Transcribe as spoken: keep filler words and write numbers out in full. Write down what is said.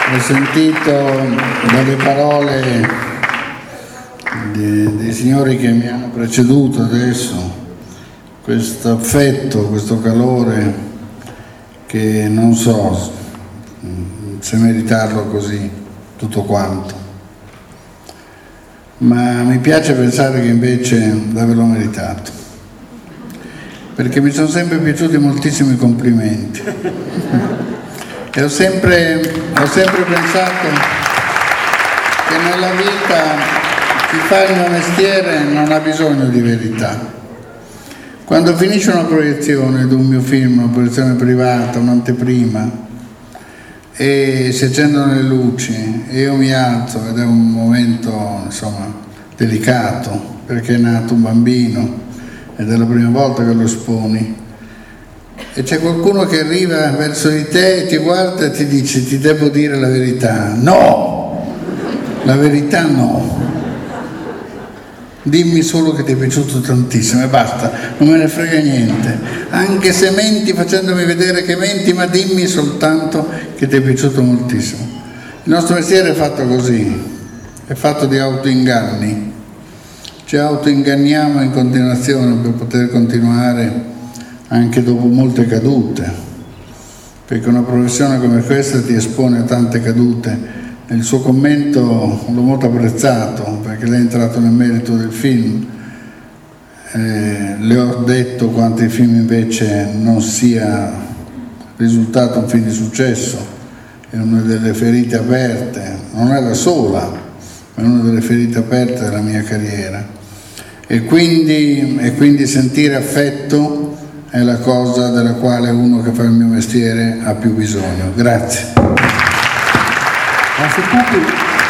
ho sentito dalle parole dei, dei signori che mi hanno preceduto adesso questo affetto, questo calore che non so se meritarlo così tutto quanto, ma mi piace pensare che invece l'averlo meritato, perché mi sono sempre piaciuti moltissimi complimenti e ho sempre, ho sempre pensato che nella vita chi fa il mio mestiere non ha bisogno di verità. Quando finisce una proiezione di un mio film, una proiezione privata, un'anteprima, e si accendono le luci e io mi alzo ed è un momento insomma delicato, perché è nato un bambino ed è la prima volta che lo esponi e c'è qualcuno che arriva verso di te e ti guarda e ti dice: ti devo dire la verità. No, la verità no, dimmi solo che ti è piaciuto tantissimo e basta, non me ne frega niente, anche se menti facendomi vedere che menti, ma dimmi soltanto che ti è piaciuto moltissimo. Il nostro mestiere è fatto così, è fatto di autoinganni, ci autoinganniamo in continuazione per poter continuare anche dopo molte cadute, perché una professione come questa ti espone a tante cadute. Il suo commento l'ho molto apprezzato, perché lei è entrato nel merito del film. Eh, le ho detto quanto il film invece non sia risultato un film di successo, è una delle ferite aperte, non è la sola, ma è una delle ferite aperte della mia carriera. E quindi, e quindi sentire affetto è la cosa della quale uno che fa il mio mestiere ha più bisogno. Grazie. Grazie a tutti.